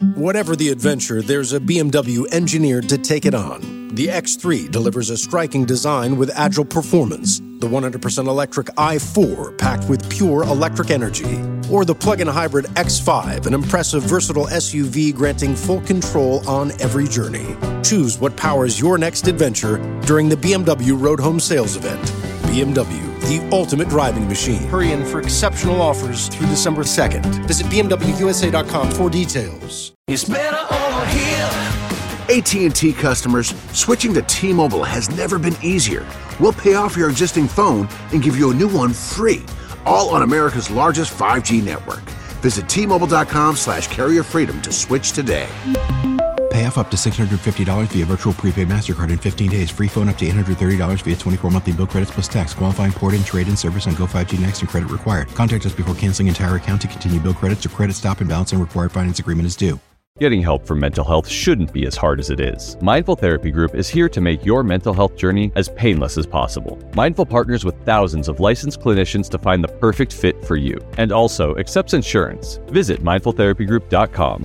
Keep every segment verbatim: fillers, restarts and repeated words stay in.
Whatever the adventure, there's a B M W engineered to take it on. The X three delivers a striking design with agile performance. The one hundred percent electric i four packed with pure electric energy. Or the plug-in hybrid X five, an impressive versatile S U V granting full control on every journey. Choose what powers your next adventure during the B M W Road Home Sales Event. B M W, the ultimate driving machine. Hurry in for exceptional offers through December second. Visit B M W U S A dot com for details. It's better over here. A T and T customers, switching to T-Mobile has never been easier. We'll pay off your existing phone and give you a new one free, all on America's largest five G network. Visit T-Mobile.com slash carrier freedom to switch today. Pay off up to six hundred fifty dollars via virtual prepaid MasterCard in fifteen days. Free phone up to eight hundred thirty dollars via twenty-four monthly bill credits plus tax. Qualifying port-in, trade-in service on Go five G Next and credit required. Contact us before canceling entire account to continue bill credits or credit stop and balance and required finance agreement is due. Getting help for mental health shouldn't be as hard as it is. Mindful Therapy Group is here to make your mental health journey as painless as possible. Mindful partners with thousands of licensed clinicians to find the perfect fit for you, and also accepts insurance. Visit mindful therapy group dot com.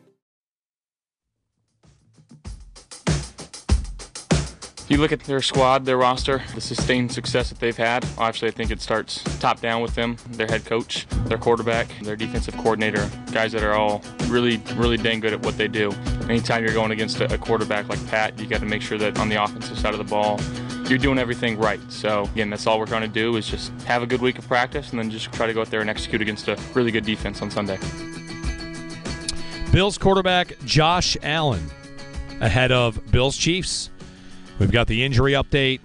If you look at their squad, their roster, the sustained success that they've had, obviously I think it starts top down with them, their head coach, their quarterback, their defensive coordinator, guys that are all really, really dang good at what they do. Anytime you're going against a quarterback like Pat, you got to make sure that on the offensive side of the ball, you're doing everything right. So again, that's all we're going to do is just have a good week of practice and then just try to go out there and execute against a really good defense on Sunday. Bills quarterback Josh Allen ahead of Bills Chiefs. We've got the injury update.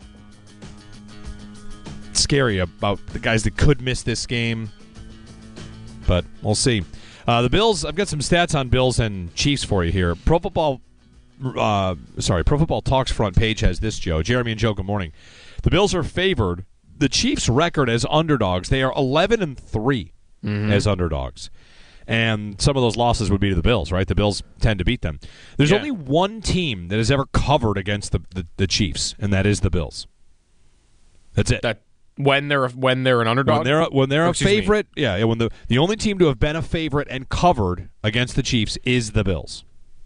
It's scary about the guys that could miss this game, but we'll see. Uh, the Bills, I've got some stats on Bills and Chiefs for you here. Pro Football, uh, sorry, Pro Football Talks front page has this, Joe. Jeremy and Joe, good morning. The Bills are favored. The Chiefs' record as underdogs, they are eleven and three mm-hmm. as underdogs. And some of those losses would be to the Bills, right? The Bills tend to beat them. There's yeah. only one team that has ever covered against the, the, the Chiefs, and that is the Bills. That's it. That when they're when they're an underdog, when they're when they're a favorite, yeah, yeah. When the the only team to have been a favorite and covered against the Chiefs is the Bills.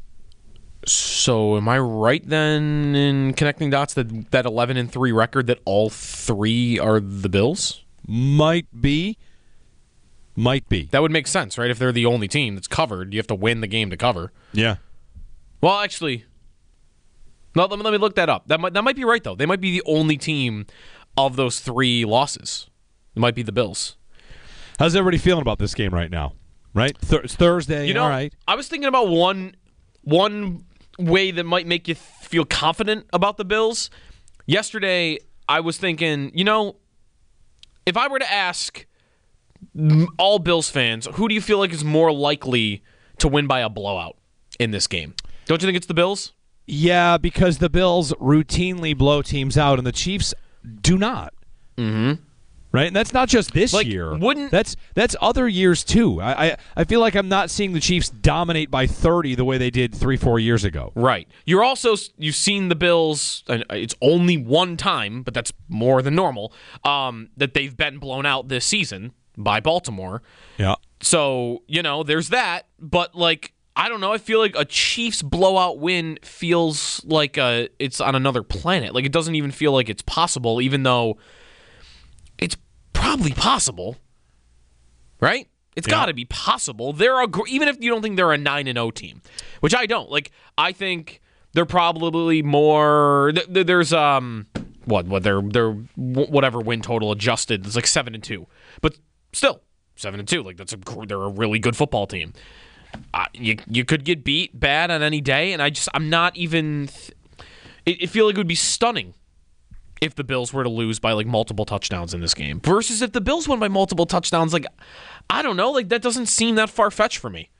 So am I right then in connecting dots that that eleven and three record that all three are the Bills? Might be. Might be. That would make sense, right? If they're the only team that's covered, you have to win the game to cover. Yeah. Well, actually, no, let me, let me look that up. That might, that might be right, though. They might be the only team of those three losses. It might be the Bills. How's everybody feeling about this game right now? Right? Th- it's Thursday, you know, all right. I was thinking about one one way that might make you feel confident about the Bills. Yesterday, I was thinking, you know, if I were to ask all Bills fans, who do you feel like is more likely to win by a blowout in this game? Don't you think it's the Bills? Yeah, because the Bills routinely blow teams out, and the Chiefs do not. Mm-hmm. Right? And that's not just this like, year. Wouldn't That's that's other years, too. I, I I feel like I'm not seeing the Chiefs dominate by thirty the way they did three, four years ago. Right. You're also, you've seen the Bills, and it's only one time, but that's more than normal, um, that they've been blown out this season by Baltimore. Yeah. So, you know, there's that. But, like, I don't know. I feel like a Chiefs blowout win feels like a, it's on another planet. Like, it doesn't even feel like it's possible, even though it's probably possible. Right? It's yeah. got to be possible. They're a, even if you don't think they're a nine and oh team, which I don't. Like, I think they're probably more, there's, um, what, what, they're, they're, whatever win total adjusted, it's like seven and two. But still, seven and two. Like that's a they're a really good football team. Uh, you you could get beat bad on any day, and I just I'm not even. Th- it, it feel like it would be stunning if the Bills were to lose by like multiple touchdowns in this game. Versus if the Bills won by multiple touchdowns, like I don't know, like that doesn't seem that far fetched for me.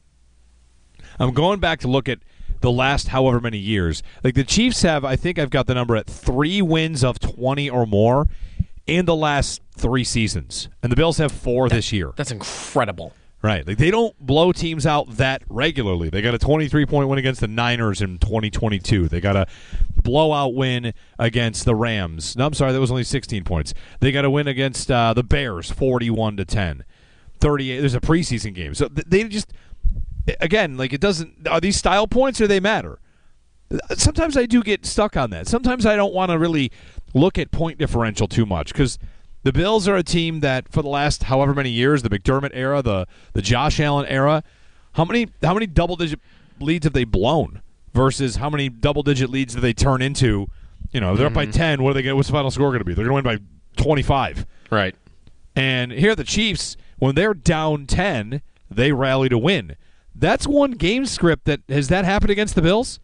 I'm going back to look at the last however many years. Like the Chiefs have, I think I've got the number at three wins of twenty or more in the last three seasons. And the Bills have four that, this year. That's incredible. Right. Like they don't blow teams out that regularly. They got a twenty-three point win against the Niners in twenty twenty-two. They got a blowout win against the Rams. No, I'm sorry, that was only sixteen points. They got a win against uh, the Bears, forty-one to ten. thirty-eight. There's a preseason game. So they just again, like it doesn't. Are these style points or they matter? Sometimes I do get stuck on that. Sometimes I don't want to really look at point differential too much because the Bills are a team that for the last however many years, the McDermott era, the the Josh Allen era, how many how many double digit leads have they blown versus how many double digit leads do they turn into? You know, if they're mm-hmm. up by ten. What are they going? What's the final score going to be? They're going to win by twenty-five. Right. And here are the Chiefs, when they're down ten, they rally to win. That's one game script that has that happened against the Bills?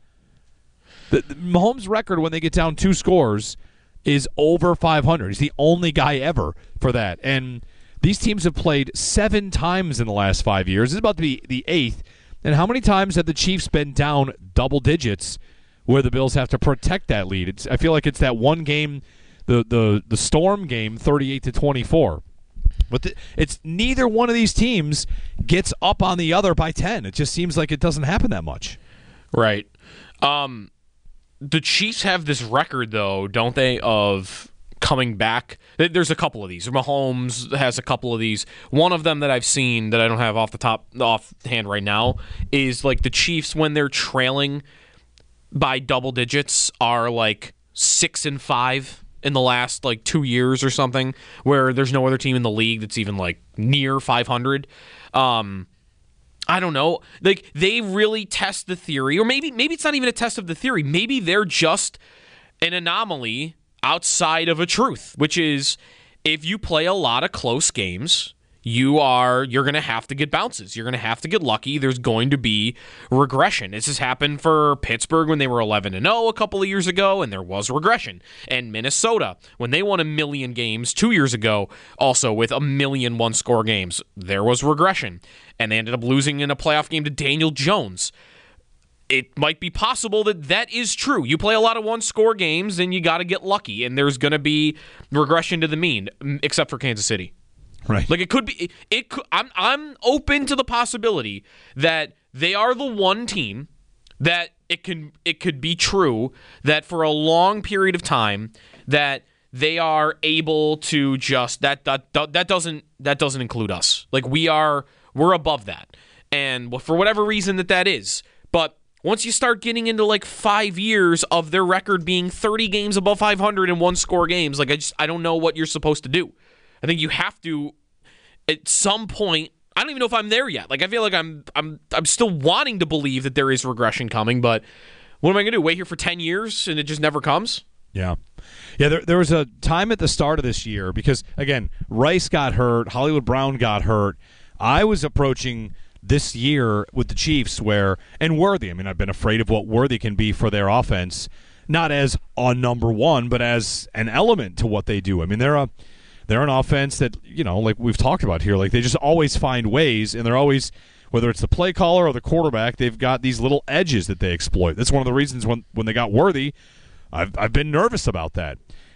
The, the Mahomes' record when they get down two scores is over five hundred. He's the only guy ever for that. And these teams have played seven times in the last five years. This is about to be the eighth. And how many times have the Chiefs been down double digits where the Bills have to protect that lead? It's, I feel like it's that one game, the the the Storm game, thirty-eight to twenty-four. But the, it's neither one of these teams gets up on the other by ten. It just seems like it doesn't happen that much. Right. Um, the Chiefs have this record, though, don't they, of coming back. There's a couple of these. Mahomes has a couple of these. One of them that I've seen that I don't have off the top, offhand right now, is like the Chiefs, when they're trailing by double digits, are like six and five in the last like two years or something, where there's no other team in the league that's even like near five hundred. Um, I don't know. Like they really test the theory, or maybe maybe it's not even a test of the theory. Maybe they're just an anomaly outside of a truth, which is if you play a lot of close games, you are you're going to have to get bounces. You're going to have to get lucky. There's going to be regression. This has happened for Pittsburgh when they were eleven and oh a couple of years ago, and there was regression. And Minnesota, when they won a million games two years ago, also with a million one-score games, there was regression. And they ended up losing in a playoff game to Daniel Jones. It might be possible that that is true. You play a lot of one-score games, and you got to get lucky, and there's going to be regression to the mean, except for Kansas City. Right. Like it could be. It, it could, I'm I'm open to the possibility that they are the one team that it can it could be true that for a long period of time that they are able to just that that that doesn't that doesn't include us. Like we are we're above that, and for whatever reason that that is, but. Once you start getting into like five years of their record being thirty games above five hundred in one-score games, like I just I don't know what you're supposed to do. I think you have to, at some point. I don't even know if I'm there yet. Like I feel like I'm I'm I'm still wanting to believe that there is regression coming, but what am I going to do? Wait here for ten years and it just never comes? Yeah. Yeah, there, there was a time at the start of this year because, again, Rice got hurt, Hollywood Brown got hurt. I was approaching this year with the Chiefs where, and Worthy, I mean, I've been afraid of what Worthy can be for their offense, not as a number one, but as an element to what they do. I mean, they're a they're an offense that, you know, like we've talked about here, like they just always find ways, and they're always, whether it's the play caller or the quarterback, they've got these little edges that they exploit. That's one of the reasons when, when they got Worthy, I've I've been nervous about that.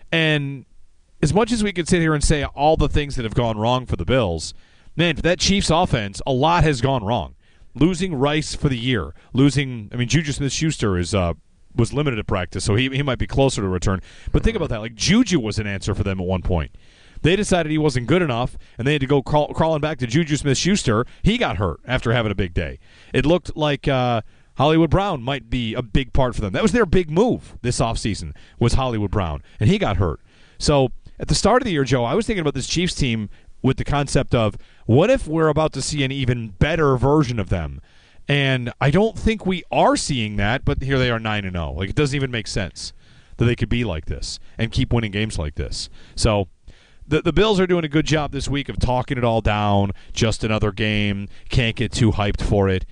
And as much as we could sit here and say all the things that have gone wrong for the Bills, man, for that Chiefs offense, a lot has gone wrong. Losing Rice for the year, losing, I mean, Juju Smith-Schuster is uh, was limited at practice, so he he might be closer to return. But think about that. Like, Juju was an answer for them at one point. They decided he wasn't good enough, and they had to go crawl, crawling back to Juju Smith-Schuster. He got hurt after having a big day. It looked like uh, Hollywood Brown might be a big part for them. That was their big move this offseason, was Hollywood Brown, and he got hurt. So at the start of the year, Joe, I was thinking about this Chiefs team with the concept of, what if we're about to see an even better version of them? And I don't think we are seeing that, but here they are nine and oh. Like, it doesn't even make sense that they could be like this and keep winning games like this. So the the Bills are doing a good job this week of talking it all down. Just another game. Can't get too hyped for it.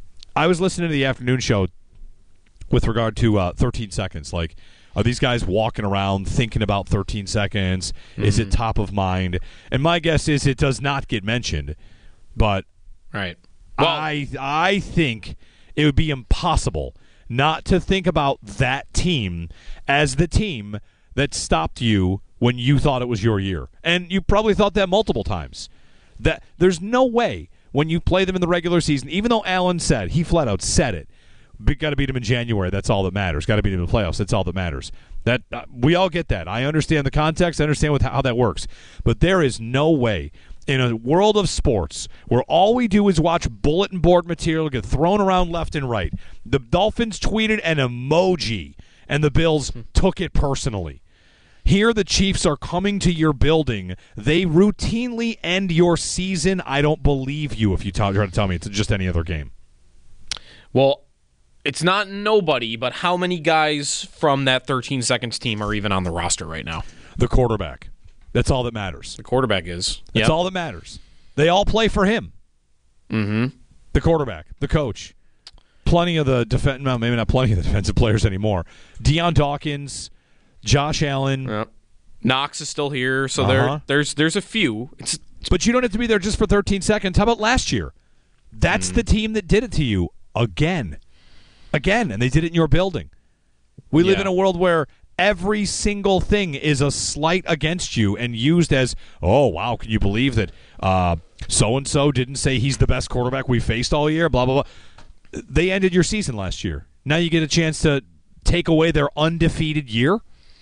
I was listening to the afternoon show with regard to uh, thirteen seconds. Like, are these guys walking around thinking about thirteen seconds? Mm-hmm. Is it top of mind? And my guess is it does not get mentioned. But right. Well, I I think it would be impossible not to think about that team as the team that stopped you when you thought it was your year. And you probably thought that multiple times. That there's no way when you play them in the regular season, even though Allen said, he flat out said it, got to beat them in January. That's all that matters. Got to beat them in the playoffs. That's all that matters. That uh, we all get that. I understand the context. I understand with how that works. But there is no way in a world of sports where all we do is watch bulletin board material get thrown around left and right. The Dolphins tweeted an emoji, and the Bills took it personally. Here the Chiefs are coming to your building. They routinely end your season. I don't believe you if you try to tell me it's just any other game. Well, it's not nobody, but how many guys from that thirteen seconds team are even on the roster right now? The quarterback. That's all that matters. The quarterback is. That's yep. all that matters. They all play for him. Mm-hmm. The quarterback, the coach. Plenty of the defense, well, maybe not plenty of the defensive players anymore. Deion Dawkins, Josh Allen. Yep. Knox is still here, so uh-huh. there, there's there's a few. It's, but you don't have to be there just for thirteen seconds. How about last year? That's mm. the team that did it to you again. Again, and they did it in your building. We yeah. live in a world where every single thing is a slight against you and used as, oh, wow, can you believe that uh, so-and-so didn't say he's the best quarterback we faced all year, blah, blah, blah. They ended your season last year. Now you get a chance to take away their undefeated year.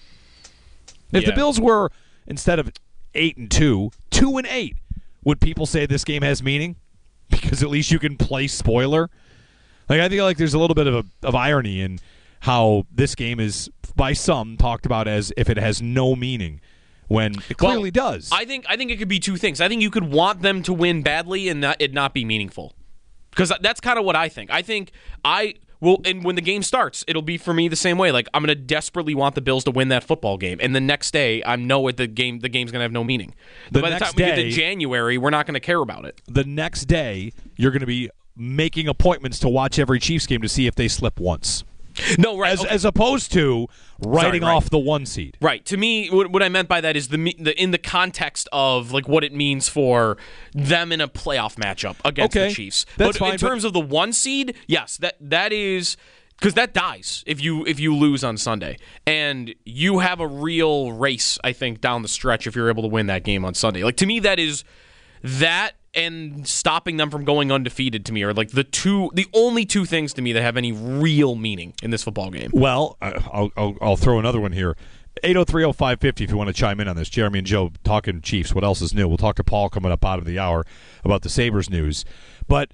If yeah. the Bills were, instead of eight and two, two and eight, would people say this game has meaning? Because at least you can play spoiler. Like I feel like there's a little bit of a, of irony in how this game is, by some, talked about as if it has no meaning, when it clearly well, does. I think I think it could be two things. I think you could want them to win badly and not, it not be meaningful, because that's kind of what I think. I think I will, and when the game starts, it'll be for me the same way. Like I'm going to desperately want the Bills to win that football game, and the next day I know it, the game the game's going to have no meaning. The By the time we day, get to January, we're not going to care about it. The next day, you're going to be making appointments to watch every Chiefs game to see if they slip once. No, right. As, okay. as opposed to writing Sorry, right. off the one seed. Right. To me, what, what I meant by that is the, the in the context of like what it means for them in a playoff matchup against okay. the Chiefs. That's but fine, in terms but... of the one seed, yes, that that is because that dies if you if you lose on Sunday, and you have a real race, I think, down the stretch if you're able to win that game on Sunday. Like to me, that is that. And stopping them from going undefeated to me are like the two, the only two things to me that have any real meaning in this football game. Well, I'll I'll, I'll throw another one here. eight oh three oh five fifty if you want to chime in on this. Jeremy and Joe talking Chiefs. What else is new? We'll talk to Paul coming up out of the hour about the Sabres news. But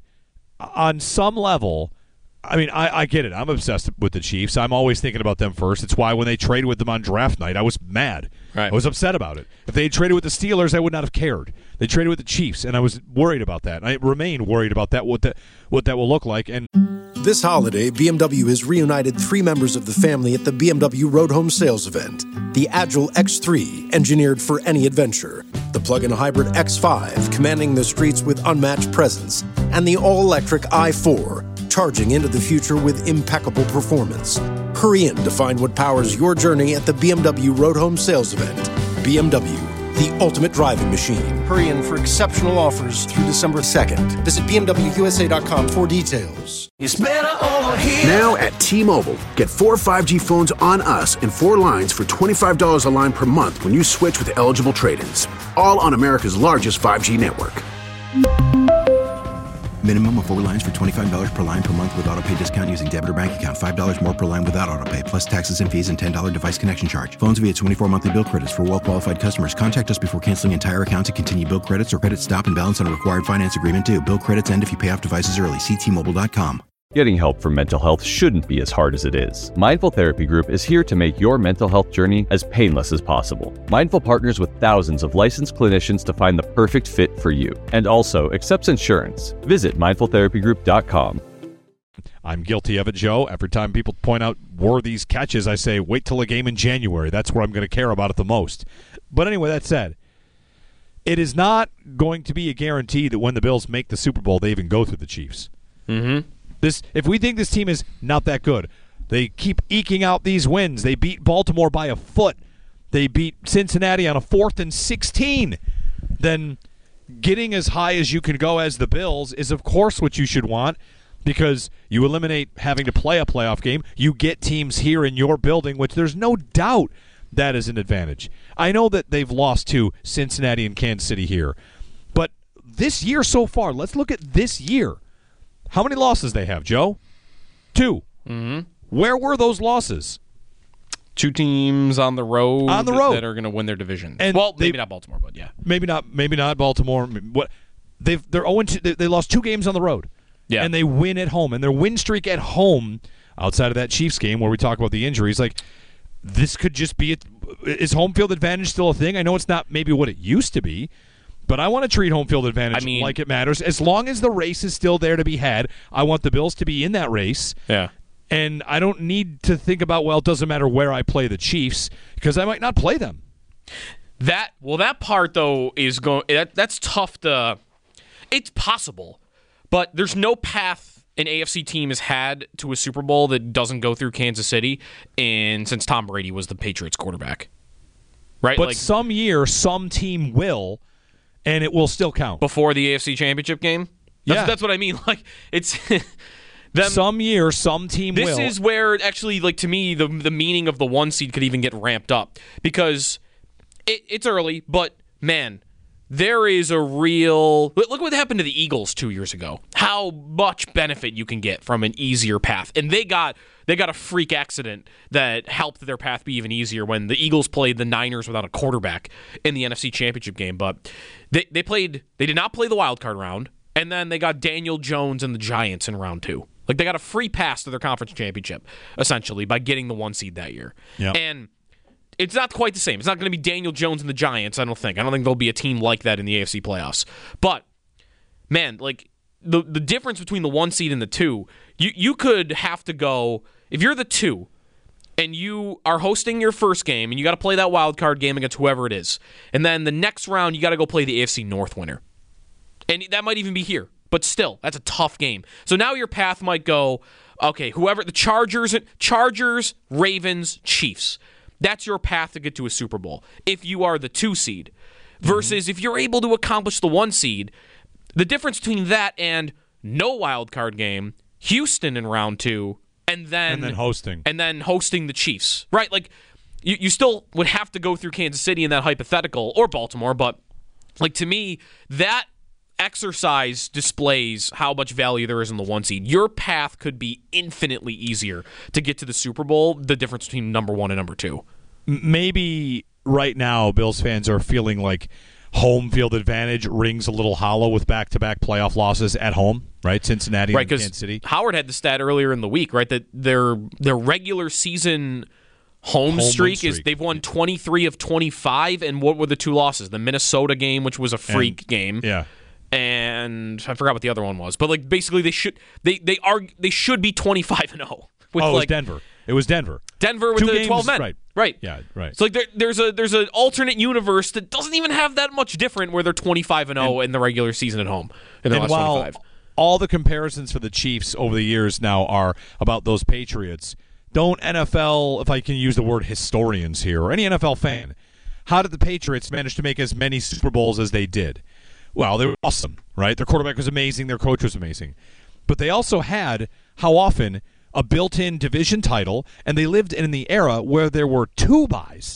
on some level, I mean, I, I get it. I'm obsessed with the Chiefs. I'm always thinking about them first. It's why when they traded with them on draft night, I was mad. Right. I was upset about it. If they had traded with the Steelers, I would not have cared. They traded with the Chiefs, and I was worried about that. I remain worried about that, what that, what that will look like. And this holiday, B M W has reunited three members of the family at the B M W Road Home Sales Event. The Agile X three, engineered for any adventure. The plug-in hybrid X five, commanding the streets with unmatched presence. And the all-electric i four, charging into the future with impeccable performance. Hurry in to find what powers your journey at the B M W Road Home Sales Event. B M W, the ultimate driving machine. Hurry in for exceptional offers through December second. Visit B M W U S A dot com for details. It's better over here. Now at T-Mobile, get four five G phones on us and four lines for twenty-five dollars a line per month when you switch with eligible trade-ins. All on America's largest five G network. Minimum of four lines for twenty-five dollars per line per month with autopay discount using debit or bank account. five dollars more per line without autopay, plus taxes and fees and ten dollars device connection charge. Phones via twenty-four monthly bill credits for well-qualified customers. Contact us before canceling entire account to continue bill credits or credit stop and balance on a required finance agreement due. Bill credits end if you pay off devices early. See T Mobile dot com. Getting help for mental health shouldn't be as hard as it is. Mindful Therapy Group is here to make your mental health journey as painless as possible. Mindful partners with thousands of licensed clinicians to find the perfect fit for you, and also accepts insurance. Visit mindful therapy group dot com. I'm guilty of it, Joe. Every time people point out worthy's catches, I say, wait till a game in January. That's where I'm going to care about it the most. But anyway, that said, it is not going to be a guarantee that when the Bills make the Super Bowl, they even go through the Chiefs. Mm-hmm. This, if we think this team is not that good, they keep eking out these wins. They beat Baltimore by a foot. They beat Cincinnati on a fourth and sixteen. Then getting as high as you can go as the Bills is, of course, what you should want, because you eliminate having to play a playoff game. You get teams here in your building, which there's no doubt that is an advantage. I know that they've lost to Cincinnati and Kansas City here, but this year so far, let's look at this year. How many losses they have, Joe? Two. Mm-hmm. Where were those losses? Two teams on the road on the road that are going to win their division. And well, they, maybe not Baltimore, but yeah, maybe not. Maybe not Baltimore. What they've they're oh and two, they, they lost two games on the road. Yeah, and they win at home, and their win streak at home, outside of that Chiefs game where we talk about the injuries, like this could just be. A, is home field advantage still a thing? I know it's not maybe what it used to be. But I want to treat home field advantage I mean, like it matters. As long as the race is still there to be had, I want the Bills to be in that race. Yeah. And I don't need to think about, well, it doesn't matter where I play the Chiefs, because I might not play them. That well, that part though is going. That, that's tough to. It's possible, but there's no path an A F C team has had to a Super Bowl that doesn't go through Kansas City, and since Tom Brady was the Patriots quarterback, right? But like, some year, some team will. And it will still count. Before the A F C Championship game? That's, yeah. That's what I mean. Like, it's... them, some year, some team this will. This is where, actually, like, to me, the the meaning of the one seed could even get ramped up. Because it, it's early, but, man, there is a real... Look what happened to the Eagles two years ago. How much benefit you can get from an easier path. And they got... They got a freak accident that helped their path be even easier when the Eagles played the Niners without a quarterback in the N F C Championship game. But they they played they did not play the wild card round, and then they got Daniel Jones and the Giants in round two. Like they got a free pass to their conference championship, essentially, by getting the one seed that year. Yep. And it's not quite the same. It's not going to be Daniel Jones and the Giants, I don't think. I don't think there'll be a team like that in the A F C playoffs. But, man, like the the difference between the one seed and the two, you you could have to go, if you're the two and you are hosting your first game and you got to play that wild card game against whoever it is, and then the next round you got to go play the A F C North winner. And that might even be here, but still, that's a tough game. So now your path might go, okay, whoever, the Chargers, Chargers, Ravens, Chiefs. That's your path to get to a Super Bowl if you are the two seed. Versus mm-hmm. if you're able to accomplish the one seed, the difference between that and no wild card game, Houston in round two, and then and then hosting and then hosting the Chiefs, right? Like you, you still would have to go through Kansas City in that hypothetical, or Baltimore, but like to me, that exercise displays how much value there is in the one seed. Your path could be infinitely easier to get to the Super Bowl. The difference between number one and number two. Maybe right now, Bills fans are feeling like home field advantage rings a little hollow with back-to-back playoff losses at home, right? Cincinnati right, and Kansas City. Howard had the stat earlier in the week, right, that their their regular season home, home streak, streak is they've won twenty-three of twenty-five, and what were the two losses? The Minnesota game, which was a freak and, game, yeah, and I forgot what the other one was, but like basically they should they they are they should be twenty-five and oh. With oh, it like, was Denver. It was Denver. Denver with Two the games, twelve men. Right. Right. Yeah, right. So like there, there's a there's an alternate universe that doesn't even have that much different where they're twenty-five and oh in the regular season at home. In the and last while twenty-five. all the comparisons for the Chiefs over the years now are about those Patriots, don't N F L, if I can use the word historians here, or any N F L fan, how did the Patriots manage to make as many Super Bowls as they did? Well, they were awesome, right? Their quarterback was amazing. Their coach was amazing. But they also had, how often, a built-in division title, and they lived in the era where there were two buys.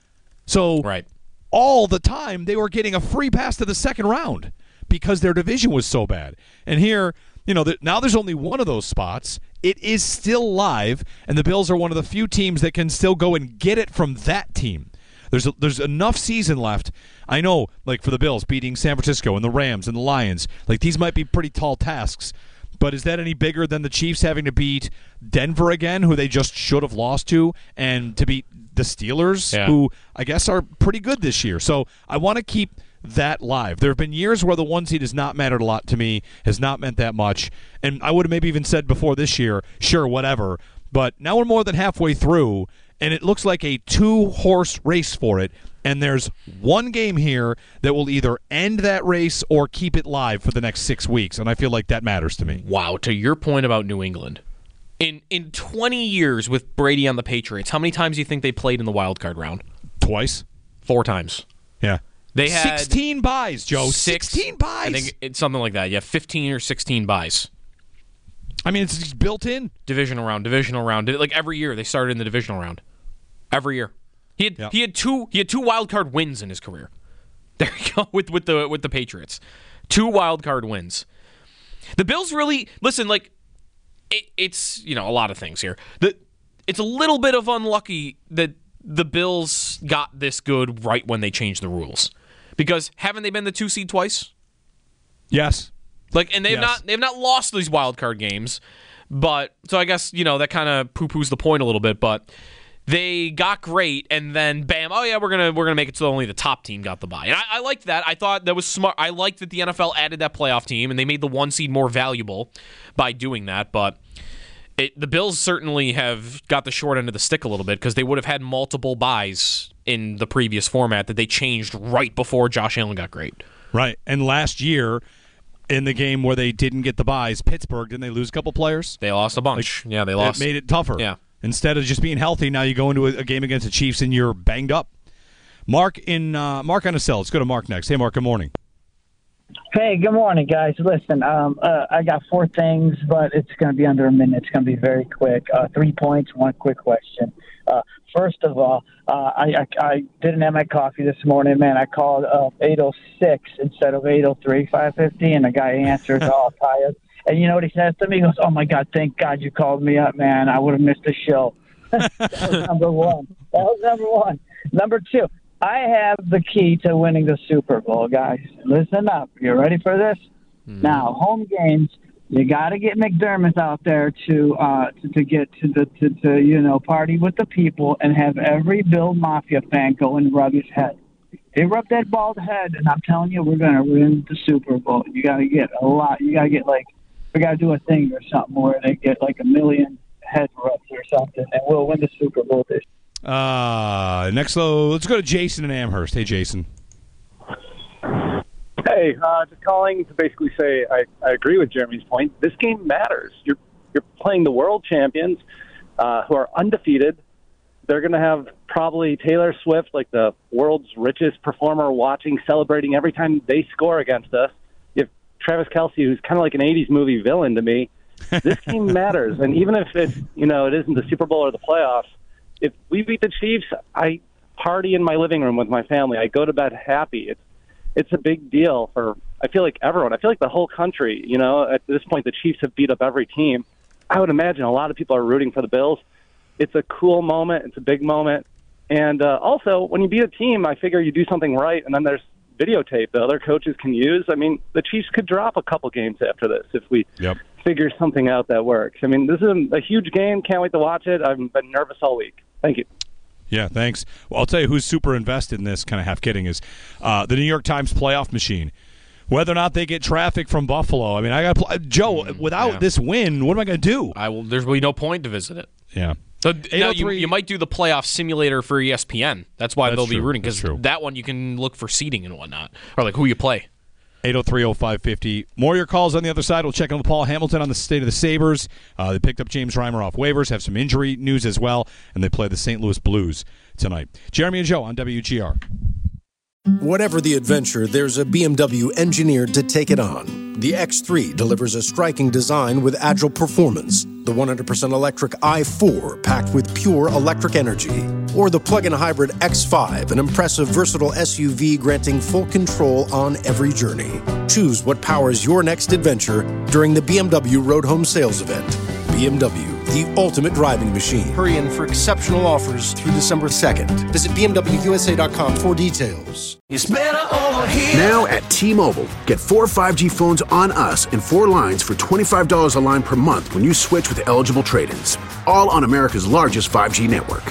So right. all the time they were getting a free pass to the second round because their division was so bad. And here, you know, now there's only one of those spots. It is still live, and the Bills are one of the few teams that can still go and get it from that team. There's a, there's enough season left. I know, like for the Bills, beating San Francisco and the Rams and the Lions, like these might be pretty tall tasks. But is that any bigger than the Chiefs having to beat Denver again, who they just should have lost to, and to beat the Steelers, yeah. who I guess are pretty good this year? So I want to keep that live. There have been years where the one seed has not mattered a lot to me, has not meant that much, and I would have maybe even said before this year, sure, whatever. But now we're more than halfway through, and it looks like a two-horse race for it. And there's one game here that will either end that race or keep it live for the next six weeks, and I feel like that matters to me. Wow, to your point about New England, in in twenty years with Brady on the Patriots, how many times do you think they played in the wild card round? Twice. Four times. Yeah. They had sixteen buys, Joe. Six, sixteen buys. I think it's something like that. Yeah, fifteen or sixteen buys. I mean, it's just built in. Divisional round, divisional round. Like every year, they started in the divisional round. Every year. He had yep. he had two he had two wild card wins in his career. There you go with with the with the Patriots, two wild card wins. The Bills really listen. Like it, it's you know a lot of things here. The it's a little bit of unlucky that the Bills got this good right when they changed the rules. Because haven't they been the two seed twice? Yes. Like, and they've yes. not they've not lost these wild card games. But so I guess, you know, that kind of poo-poos the point a little bit, but they got great, and then bam, oh yeah, we're gonna we're gonna make it so only the top team got the bye. And I, I liked that. I thought that was smart. I liked that the N F L added that playoff team, and they made the one seed more valuable by doing that. But it, the Bills certainly have got the short end of the stick a little bit because they would have had multiple buys in the previous format that they changed right before Josh Allen got great. Right, and last year, in the game where they didn't get the buys, Pittsburgh, didn't they lose a couple players? They lost a bunch. Like, yeah, they lost. It made it tougher. Yeah. Instead of just being healthy, now you go into a, a game against the Chiefs and you're banged up. Mark in uh, Mark on a cell. Let's go to Mark next. Hey, Mark. Good morning. Hey, good morning, guys. Listen, um, uh, I got four things, but it's going to be under a minute. It's going to be very quick. Uh, three points, one quick question. Uh, first of all, uh, I, I, I didn't have my coffee this morning, man. I called uh, eight oh six instead of eight oh three, five fifty, and the guy answers all tired. And you know what he says to me? He goes, oh, my God, thank God you called me up, man. I would have missed the show. That was number one. That was number one. Number two, I have the key to winning the Super Bowl, guys. Listen up. You ready for this? Mm. Now, home games, you got to get McDermott out there to, uh, to to get to the to, to you know party with the people and have every Bill Mafia fan go and rub his head. They rub that bald head, and I'm telling you, we're going to win the Super Bowl. You got to get a lot. You got to get like we got to do a thing or something where they get like a million head rubs or something, and we'll win the Super Bowl this year. Uh, next, though, let's go to Jason in Amherst. Hey, Jason. Hey, uh, just calling to basically say I, I agree with Jeremy's point. This game matters. You're you're playing the world champions uh, who are undefeated. They're going to have probably Taylor Swift, like the world's richest performer, watching, celebrating every time they score against us. You have Travis Kelce, who's kind of like an eighties movie villain to me. This game matters, and even if it you know it isn't the Super Bowl or the playoffs, if we beat the Chiefs, I party in my living room with my family. I go to bed happy. It's it's a big deal for, I feel like everyone. I feel like the whole country, you know, at this point the Chiefs have beat up every team. I would imagine a lot of people are rooting for the Bills. It's a cool moment. It's a big moment. And uh, also, when you beat a team, I figure you do something right, and then there's videotape that other coaches can use. I mean, the Chiefs could drop a couple games after this if we yep. figure something out that works. I mean, this is a, a huge game. Can't wait to watch it. I've been nervous all week. Thank you. Yeah, thanks. Well, I'll tell you who's super invested in this, kind of half kidding, is uh, the New York Times playoff machine. Whether or not they get traffic from Buffalo. I mean, I got pl- Joe, mm, without yeah. this win, what am I going to do? I will. There's really no point to visit it. Yeah. So now you, you might do the playoff simulator for E S P N. That's why That's they'll true. be rooting, because that one you can look for seeding and whatnot, or like who you play. eight oh three oh five fifty. More of your calls on the other side. We'll check in with Paul Hamilton on the state of the Sabres. Uh, they picked up James Reimer off waivers, have some injury news as well, and they play the Saint Louis Blues tonight. Jeremy and Joe on W G R. Whatever the adventure, there's a B M W engineered to take it on. The X three delivers a striking design with agile performance. The one hundred percent electric i four packed with pure electric energy. Or the plug-in hybrid X five, an impressive versatile S U V granting full control on every journey. Choose what powers your next adventure during the B M W Road Home Sales Event. B M W, the ultimate driving machine. Hurry in for exceptional offers through December second. Visit B M W U S A dot com for details. It's better over here. Now at T-Mobile, get four five G phones on us and four lines for twenty-five dollars a line per month when you switch with eligible trade-ins. All on America's largest five G network.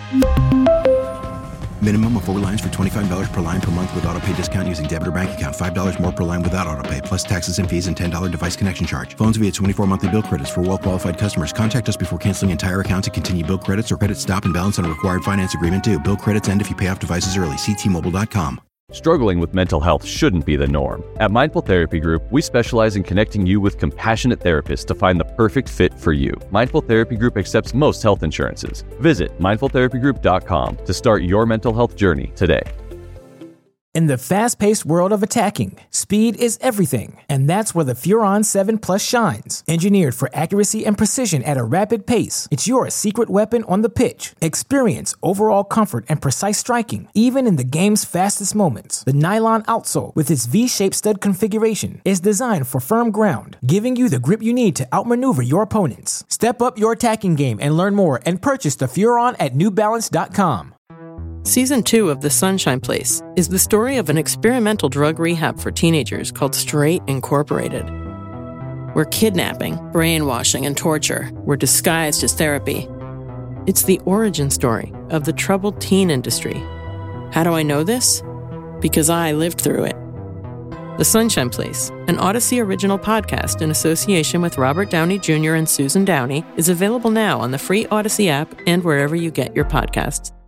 Minimum of four lines for twenty-five dollars per line per month with autopay discount using debit or bank account. five dollars more per line without autopay, plus taxes and fees and ten dollars device connection charge. Phones via twenty-four monthly bill credits for well-qualified customers. Contact us before canceling entire account to continue bill credits or credit stop and balance on a required finance agreement due. Bill credits end if you pay off devices early. See T Mobile dot com. Struggling with mental health shouldn't be the norm. At Mindful Therapy Group, we specialize in connecting you with compassionate therapists to find the perfect fit for you. Mindful Therapy Group accepts most health insurances. Visit mindful therapy group dot com to start your mental health journey today. In the fast-paced world of attacking, speed is everything, and that's where the Furon seven Plus shines. Engineered for accuracy and precision at a rapid pace, it's your secret weapon on the pitch. Experience overall comfort and precise striking, even in the game's fastest moments. The nylon outsole, with its V-shaped stud configuration, is designed for firm ground, giving you the grip you need to outmaneuver your opponents. Step up your attacking game and learn more and purchase the Furon at new balance dot com. Season two of The Sunshine Place is the story of an experimental drug rehab for teenagers called Straight Incorporated, where kidnapping, brainwashing, and torture were disguised as therapy. It's the origin story of the troubled teen industry. How do I know this? Because I lived through it. The Sunshine Place, an Odyssey original podcast in association with Robert Downey Junior and Susan Downey, is available now on the free Odyssey app and wherever you get your podcasts.